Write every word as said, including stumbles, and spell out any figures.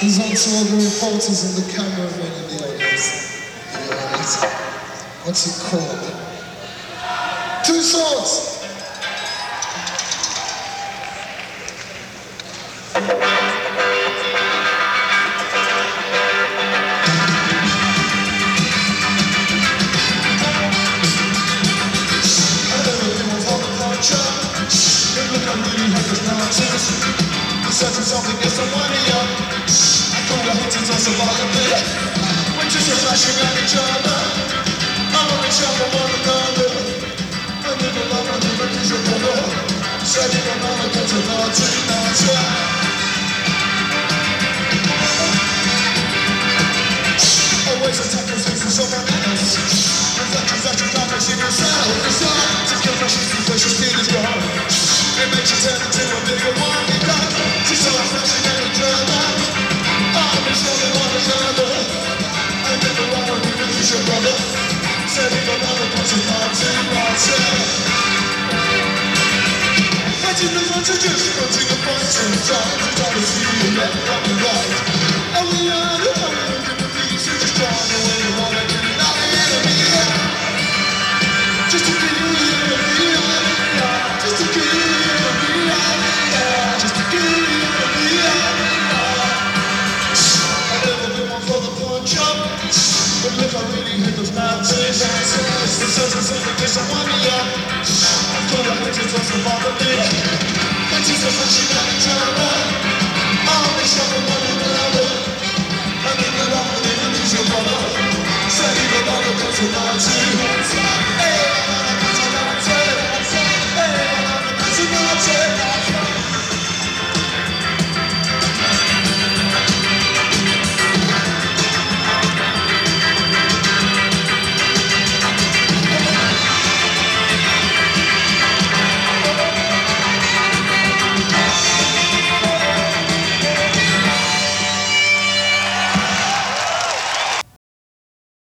He's on to all the reporters and the cameramen in the audience. In the audience. What's it called? Two Swords! Searching something gets some money up. I thought the hunters on some other bit. We're just flashing at each other. I'm on each other, one another. I live alone, I live a piece of brother. Setting on all the guns of our team, that's right. Always attacking things from someone else. Reflections that you can't see yourself. It's hard to kill precious things where your speed is gone. It makes you turn into a bigger one because she's so flashing at each other. I'm in trouble on each other. I never want to be with your brother. Setting another person on to myself. I just don't want to just go to the point sometimes. I'm trying to see you left and right. And we are the only human beings who just trying to win the one and not the enemy. Just to be here, just to be here. But if I really hit those mountains, the sense of something gets a money up. I thought I had to talk about the big.